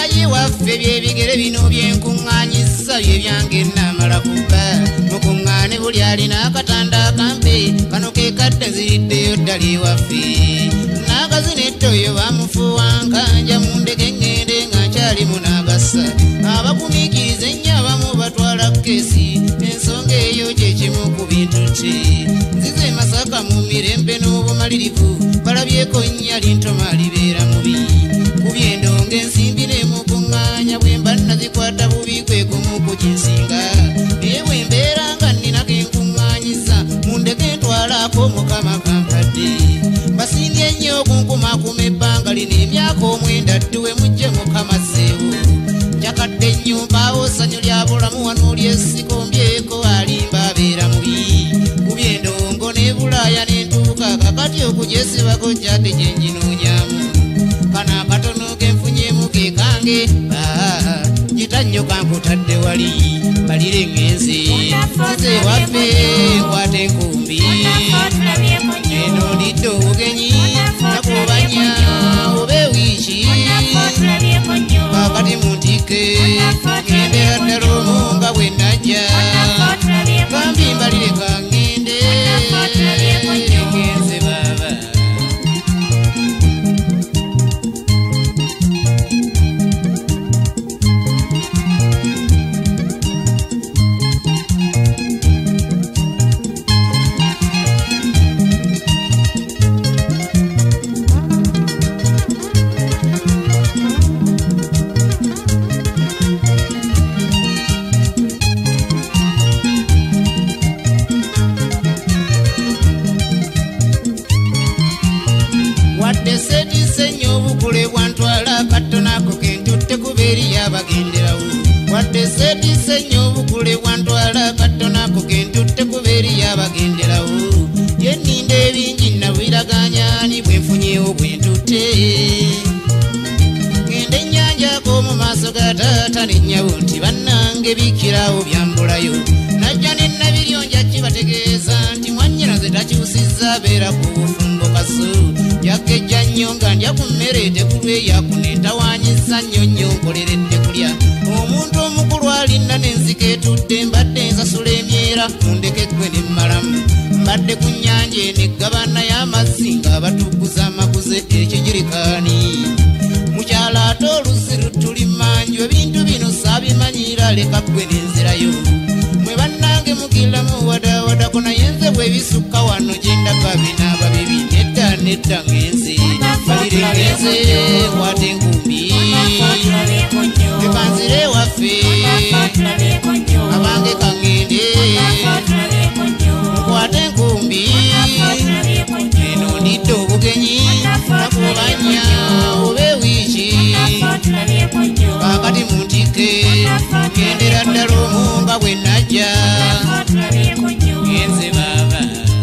naye waffe byebigere bino byenkuŋŋaanyisa bye byange namala kuba mukuŋŋaane buli alina akatanda akampe kano ke kadde nziriddeyo ddala ewaffe n'akazina oyo bamufuuwa nkanja mu ndege ŋŋende nga nkyalimu n'agassa abagumiikiriza ennyo abamu batwala keesi ensonga eyo kyekimu ku bintu kye nzize Masaka mu mirembe n'obumalirivu balabyeko nnyali ntoma libeera mubi ku byendonga ensimbi n'emukuŋŋaanya bwe mba nazikwata bubi kwe kumu ku kinsinga naye bwe mbeera nga nnina ke nkuŋŋaanyiza mu ndege ntwalako mukama kampadde basimbye nnyo okunkumakuma ebbanga lino emyaka 9 dduwe mujje mukama zzeewo jakadde ennyumba awo ssanyu lya bulamu wano lyesikombyeko alimba abeera mubi ku byendongo ne Bulaaya n'entuuka kakati okugyesibako kyate kye njinoonyamu kana akatono ke nfunyemu ke kange jita nnyo kankutadde wali balire ngenze nze waffe nkwata enkumbi eno ndidde obugenyi nakubanya oba ewiiki kakati muntike ŋŋendera ddala omu nga bwe najja bambi mbalire kaŋŋende ngenze baaba wadde seetise nnyo obukule bwantwala kattonako kentutte kubeeri yabagenderawo yenninda ebingi nabiraganyani bwe nfunyewo bwe ntutte ngende ennyanja k'omu maaso ga taata nennyabo nti bannange bikirawo byambulayo najja ne nabiryonja kibategeeza nti mwannyinaze takyusizza abeera ku bufumbo kaso yakejja nnyo nga ndya ku mmere tekulweyakune ntawaanyiza nnyo nnyo nkoleredde kulya omuntu omukulu alinda n'enzika etudde mbadde nsasula emyera mundeke ggwe ne mmalamu mbadde ku nnyanja eneggabana y'amazzi ng'abatukuza amaguze ekijirikaani mukyala ate oluzzi lutuli mmanju ebintu bino saabimanyira leka ggwe n'enzirayo mwe bannange mugiramu wadawadako naye nze bwe bisukka wano gye ndaga binaaba bibi nedda ngenze balire ngenze kwata enkumbi tekanzire waffe abange kaŋŋende nkwata enkumbi eno ndidde obugenyi nakubanya oba ewiiki kakati muntike ŋŋendera ddala omu nga bwe najja ngenze baaba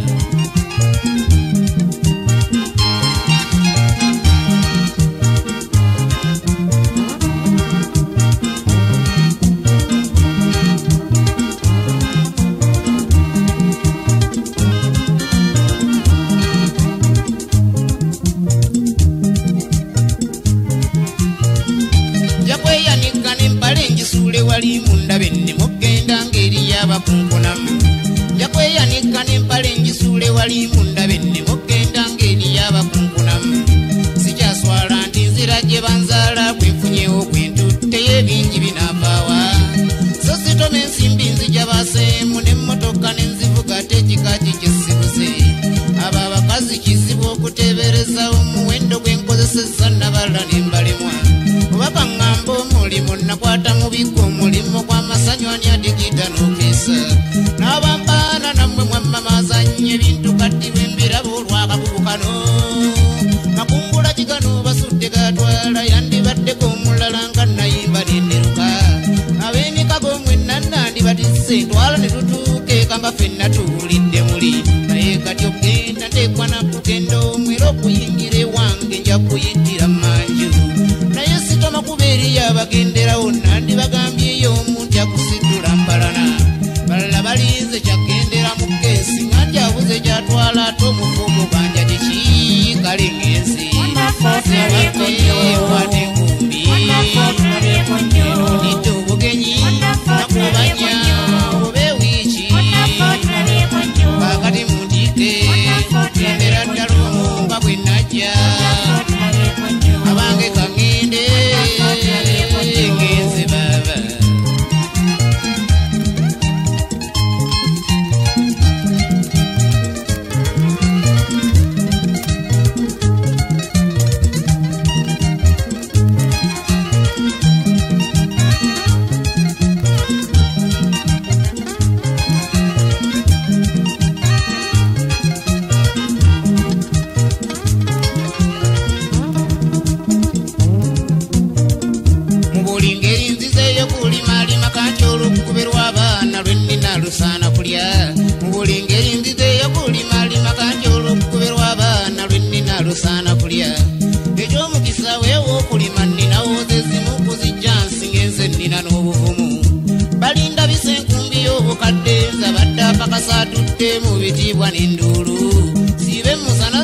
wali mundabe ne mugenda ngeri y'abakunkunamu jakweyanika n'empale njisuule wali mundabe ne mugenda ngeri y'abakunkunamu sikyaswala nti nzira gye banzaala bwe nfunyewo bwe ntutte y'ebingi binaavaawa so sitoma ensimbi nzija baseemu n'emmotoka ne nzivuga tekika kikyesibuze abo abakazi kizibu okuteebereza omuwendo gwe nkozesezza nabala ne mbalemwa oba baŋŋamba omulimu nakwata mu biggo omulimu gw'amasanyu ani adigida n'okeesa n'abambaana nammwe mwammamazanye ebintu kati bwe mbiraba olwakabugu kano makungula kigano basudde gatwala yandibaddeko omulala nga nayimba nenderuka ab'emikago mwenna nandibatize ntwala ne tutuuke kanga ffenna tuwulidde muli naye kati ogenda ntekwa nakugenda omwera okuyingira ewange nja kuyittira manju naye sitoma kubeeri yabagenderawo nandi bagambyeyo omuntu akusiddula mbalana balala balinze kyagendera mu keesi nganti abuze gyatwala ate omufu omubanja tekikale ngenzi kwata enkumbi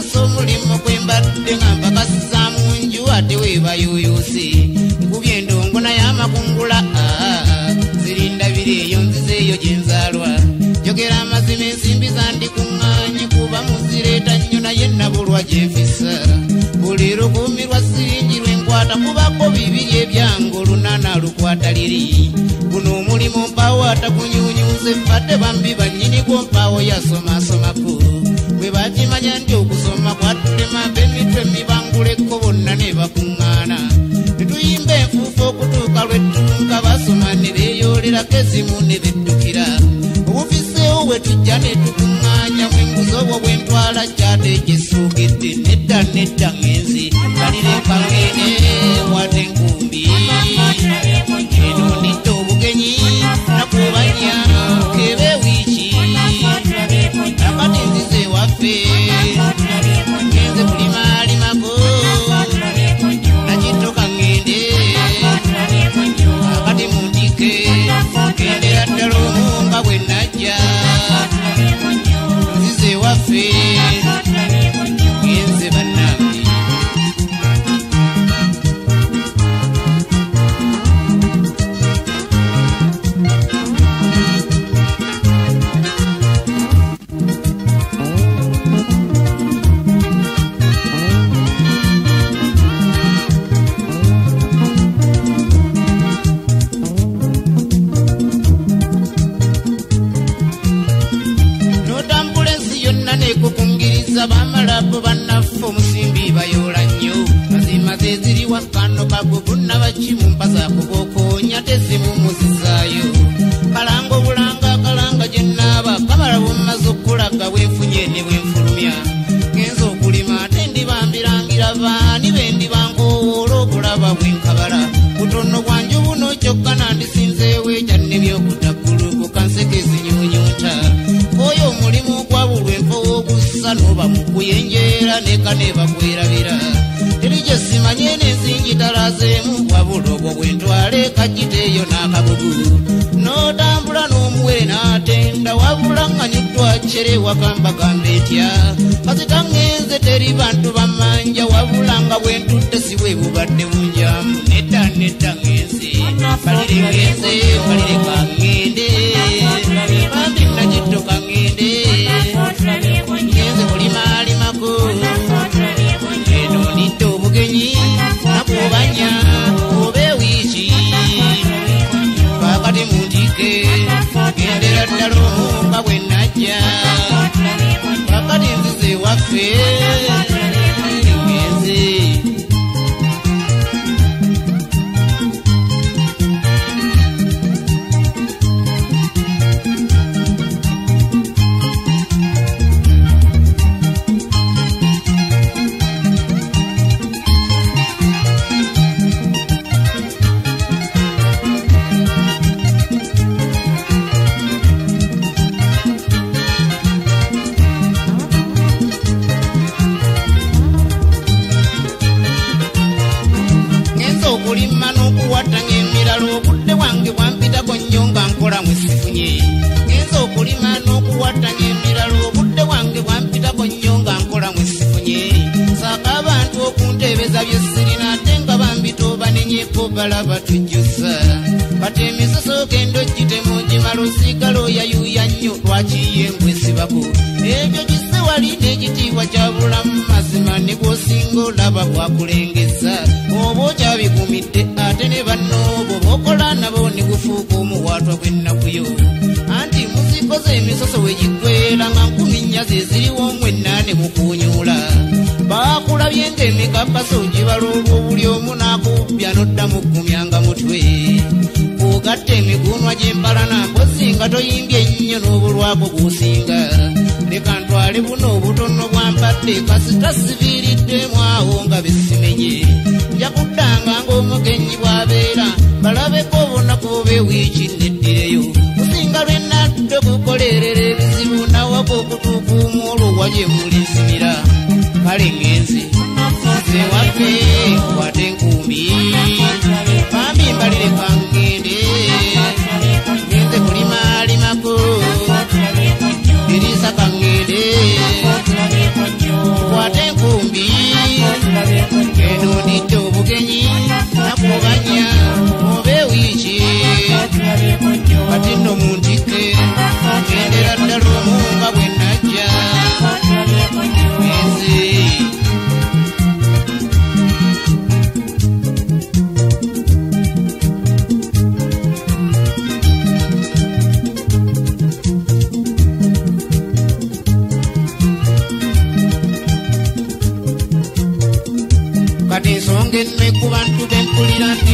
nkubuusa omulimu kwe mbadde nga mpakasa mu nju ate weebayuyuuse nkubye endongo naye amakungula zirindabire eyo nzizeeyo gye nzaalwa jogera amazima ensimbi zandikuŋŋaanye kuba muzireeta nnyo naye nabulwa gye nfisa buli lukuumirwa siringi lwenkwata kubako bibiri ebyange olunaana lukwata liri guno omulimu mpaawo atakunyuunyuuze fadde bambi bannyiniko mpaawo yasomaasomako bwe bakimanya nti okusoma kwatutemabe emitwe mibanguleko bonna ne bakuŋŋaana netuyimba enfuufu okutuuka lwetunka basoma ne beeyolerako ezimu ne beddukira obufiseewo bwe tujja ne tukuŋŋaanya mwenguzi obwo bwe ntwala kyate ekyesuugedde nedda ngenzi kalire kangene wate enkumbi eno ndidde obugenyi nakubanya kebe wiiki akati nzize waffe ngenze kulimaalimako nakittoka ngende akati mundike gendera ddala omunga bwe najja nzize waffe ngenze bannange bamalapo bannaffe omusimbi bayoola nnyo mazima ze ziri wakano kagugunna bakimu mpazaako bokoonya tezimumuzizaayo kalanga obulanga kalanga gye nnaaba kamala bumaze okulaga bwenfunye ne bwenfulumya genza okulima ate ndibambirangira baani be ndibankowoola okulaba bwenkabala butono bwanju buno kyokka nandisinzeewo ekyanne byokutaggulu kanseke ezinyuunyuuta oyo omulimu gwabulwa enfowo ogussa n'oba mu kuyenjeera neka ne bakwerabira teri gye simanye n'ensingi talazeemu wabula obwo bwe ntwala ekagiteeyo n'akabugu n'otambula n'omuwere n'atenda wabula nganyuddwa kyere wakambagamba etya kasita ngenze teri bantu bamanja wabula nga bwe ntutte si bwe bubadde bunjamu nedda ngenze balire ngenze balire kangende bambi nakittoka ngende ngenze kulimaalimako eno ndidde obugenyi nakubanya oba ewiiki kakati mundike gendera ddala omunga bwe najja kakati nzize waffe ngenze okulima n'okuwatanya emirala obudde bwange bwampitako nnyo nga nkola mwesifunye genza okulima n'okuwatanya emirala obudde bwange bwampitako nnyo nga nkola mwesifunye saaka abantu okuntebeza bye sirina ate nga bambitooba nenyeko balaba tujjusa kati emisoso genda ogitema ogimala osigala oyayuuya nnyo lwakiye ngwesibako ebyo gise wali n'ekitiibwa kya bulamu mazima ne gwosinga olaba bwakulengeza oba okyabigumidde ate ne bannoobo bokola nabo ne gufuuka omuwaatwa gw'ennakuyo anti muzikoze emisoso wegiggwera nga 10 ze ziriwo mwennaane mukuunyuula baakulabye ng'emikakasa ogibala olw'obuli omu n'akubya n'oddamu ggumyanga mutwe kugatta emigunwa gy'empalana mpozi nga toyimbye ennyo n'obulwako gusinga leka ntwale buno obutono bwampadde kasita siviiriddemu awo nga besimenye nja kuddanga ng'omugenyi bw'abeera balabeko obunaku ob'ewiiki neddireyo kusinga lwe nadde okukolerera ebizibu nawako okutuukuuma olwo gye muli nsimira kale ngenze nze waffe kwate enkumbi bambi mbalire kangende ngenze kulimaalimako eriisa kangende kwate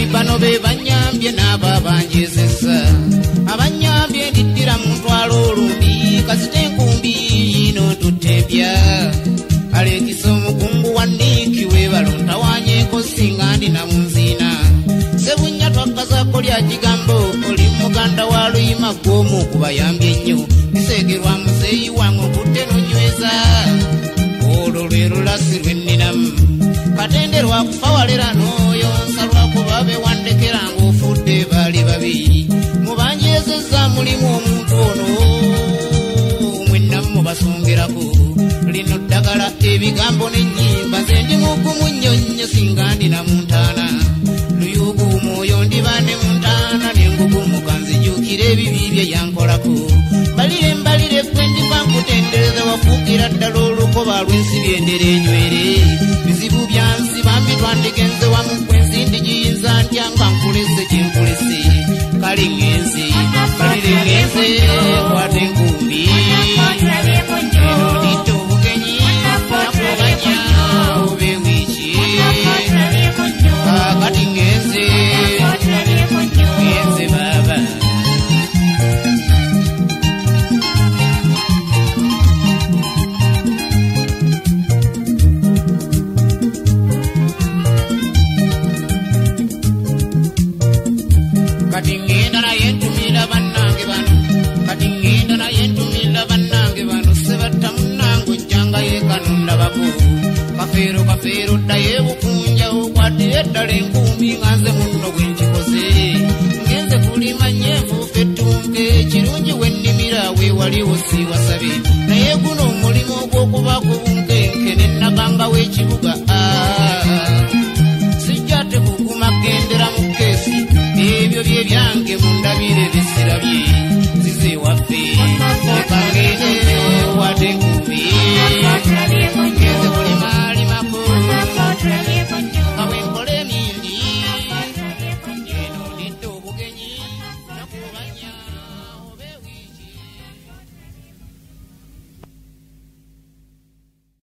bano be banyambye n'aba banjezesa abanyambye ndiddira mu ntwalo olundi kasita enkumbi yino tutebya alekisa omukungu wa Niiki webalontawanyeeko singa ndi na munzina Sebunya twakazaako lya kigambo oli muganda wa Luyima gw'omu kubayambye ennyo kisegerwa muzeeyi wange okutte nonyweza olwo lwe lulasi lwe nninamu katenderwa kufa walera n'oyo nsalwako babewandekera ng'ofudde baali babiri mubanjezezza mulimu omuntu ono mwennamu mubasongerako lino ddagala ebigambo n'ennyimba nze ndi mugumu nnyo nnyo singa ndi na muntaana luyugu mwoyo ndiba ne muntaana n'engugumu kanzijukira ebibi bye yankolako mbalire kwe ndiba nkutendereza wafuukira ddala olukoba lw'ensibi endera enywere bizibu byansi bambi twandigenze wamu kwensi ndigiyinza ntya nga nkulese kyenkulese kale ngenze mbalire ngenze kwata enkumbi enodita obugenyi nakubanya obe wiiki kakati ngenze baba kati ngenda naye ntumira bannange bano sebatta munnange ojjanga yeekanondabako kafeero ddaye bukunja okwatire eddala enkumbi nga nze munno bwe nkikoze ngenze kulima nyenfuuka ettunke kirungi wennimira weewaliwo siiwasabe naye guno omulimu ogw'okuba ku bunkenke nennaganga w'ekibuga sijja tekuguma gendera mu